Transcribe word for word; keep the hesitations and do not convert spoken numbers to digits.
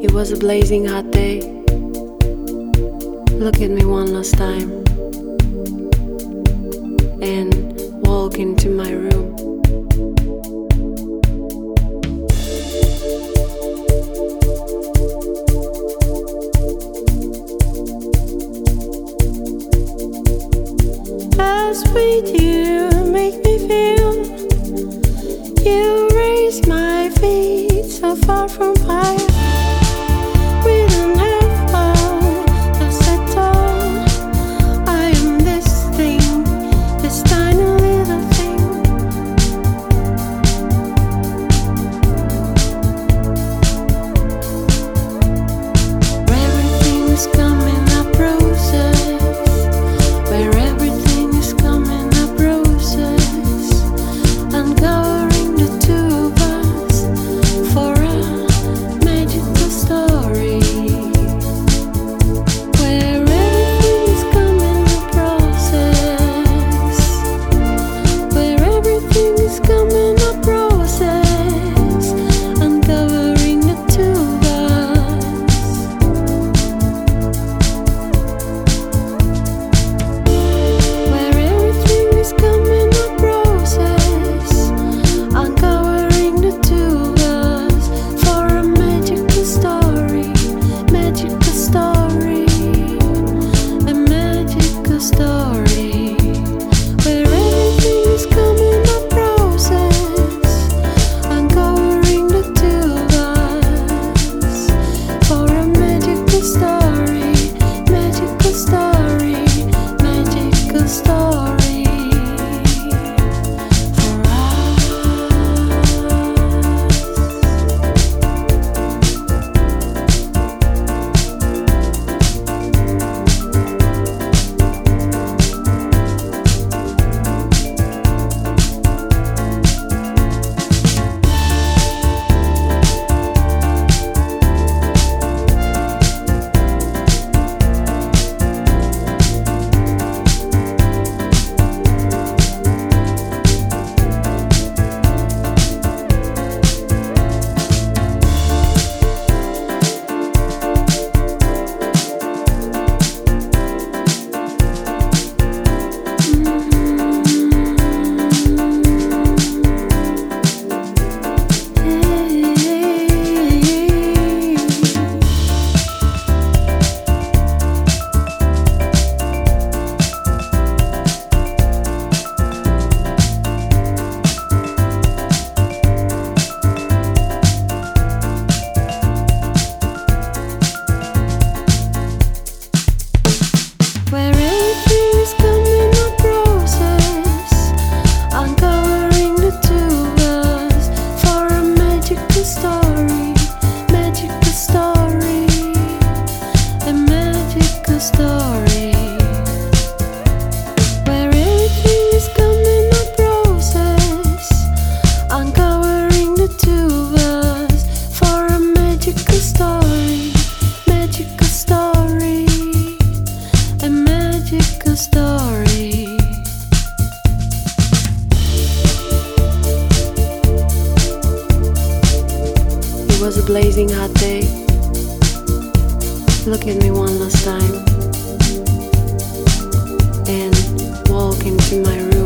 It was a blazing hot day. Look at me one last time and walk into my room. As with you make me feel, you raise my feet so far from fire. We don't have fun, that's at all. I am this thing, this tiny little thing. Where everything is coming up roses, where everything is coming up roses, uncovering the two of us for a magical story. Where everything is coming up roses, where everything is coming up roses, uncovering the two of us. Where everything is coming up roses, uncovering the two of us for a magical story, magical story, a magical story. Where everything is coming up roses, uncovering the two of us for a magical story, magical story, magical story for us. Where everything is coming up roses, uncovering the two of us for a magical story, magical story, a magical story. Where everything is coming up roses, uncovering the two of us for a magical story, magical story, a magical story. It was a blazing hot day. Look at me one last time and walk into my room.